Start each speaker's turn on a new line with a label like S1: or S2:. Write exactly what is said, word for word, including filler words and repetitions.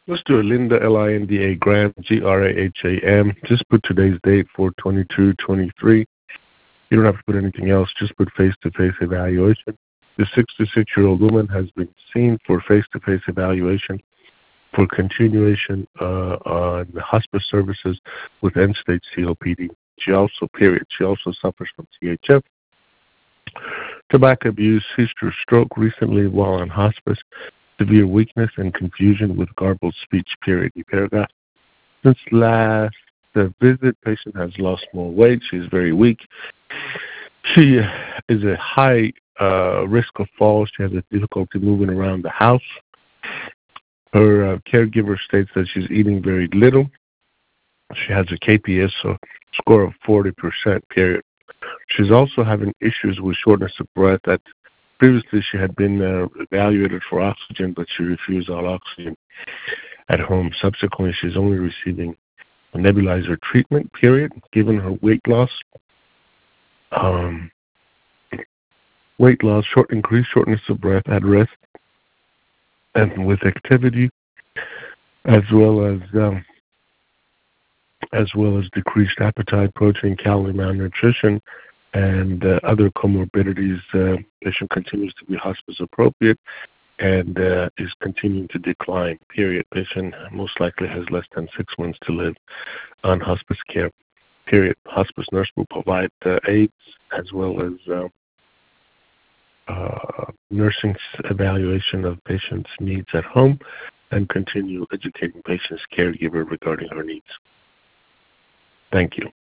S1: Let's do it. Linda, L I N D A, Graham, G R A H A M. Just put today's date, four twenty-two twenty-three. You don't have to put anything else. Just put face-to-face evaluation. The sixty-six-year-old woman has been seen for face-to-face evaluation for continuation uh, on hospice services with end-stage C O P D. She also, period, she also suffers from C H F, tobacco abuse, history of stroke recently while on hospice, severe weakness and confusion with garbled speech, period. The paragraph. Since last the visit, patient has lost more weight. She is very weak. She is a high uh, risk of falls. She has a difficulty moving around the house. Her uh, caregiver states that she's eating very little. She has a K P S so score of forty percent, period. She's also having issues with shortness of breath. That previously she had been uh, evaluated for oxygen, but she refused all oxygen at home. Subsequently, she's only receiving a nebulizer treatment, period, given her weight loss. Um, weight loss, short increased shortness of breath at rest and with activity, as well as um, as well as decreased appetite, protein, calorie malnutrition, and uh, other comorbidities. Uh, patient continues to be hospice appropriate and uh, is continuing to decline, period. Patient most likely has less than six months to live on hospice care, period. Hospice nurse will provide uh, aids as well as uh, uh, nursing evaluation of patients' needs at home and continue educating patients' caregiver regarding her needs. Thank you.